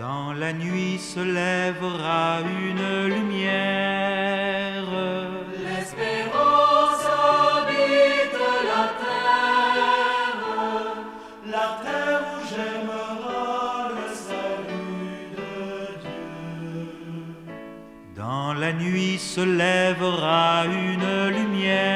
Dans la nuit se lèvera une lumière. L'espérance habite la terre où j'aimerai le salut de Dieu. Dans la nuit se lèvera une lumière.